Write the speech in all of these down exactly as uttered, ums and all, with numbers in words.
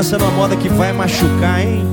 pensa numa moda que vai machucar, hein?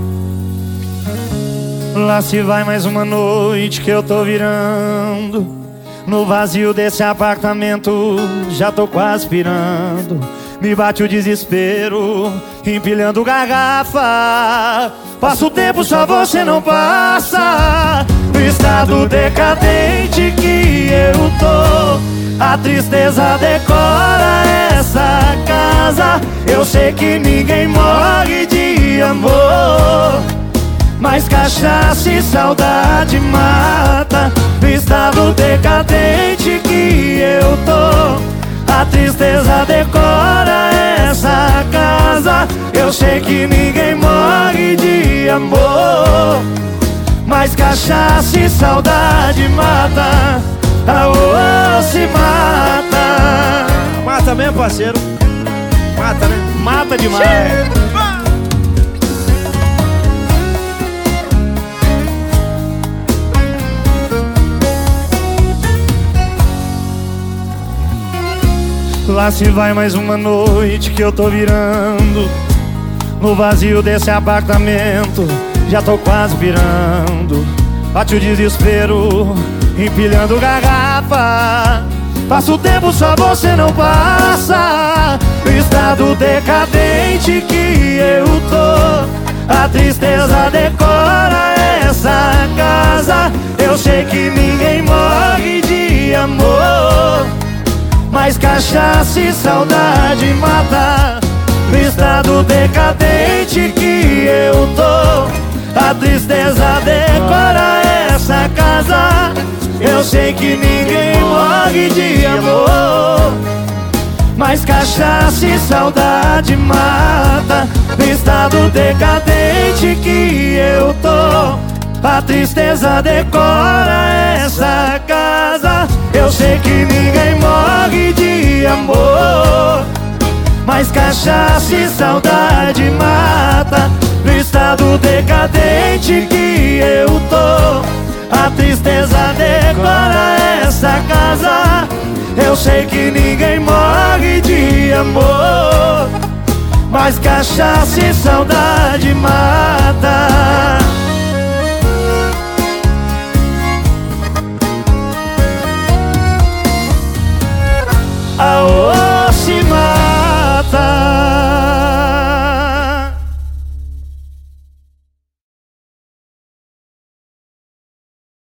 Lá se vai mais uma noite que eu tô virando. No vazio desse apartamento já tô quase pirando. Me bate o desespero, empilhando garrafa. Passa o tempo, só você não passa. No estado decadente que eu tô, a tristeza decora essa casa. Eu sei que ninguém morre de amor, mas cachaça e saudade mata. No estado decadente que eu tô, a tristeza decora essa casa. Eu sei que ninguém morre de amor, mas cachaça e saudade mata. Aô, se mata. Mata mesmo, parceiro. Mata, né? Mata demais. Lá se vai mais uma noite que eu tô virando. No vazio desse apartamento já tô quase virando. Bate o desespero, empilhando garrafa. Passa o tempo, só você não passa. No estado decadente que eu tô, a tristeza decora essa casa. Eu sei que ninguém morre de amor, mas cachaça e saudade mata. No estado decadente que eu tô, a tristeza decora essa casa. Eu sei que ninguém morre de amor, mas cachaça e saudade mata. No estado decadente que eu tô, a tristeza decora essa casa. Eu sei que ninguém morre de amor, mas cachaça e saudade mata. No estado decadente que eu tô, a tristeza decora essa casa. Eu sei que ninguém morre de amor, mas cachaça e saudade mata.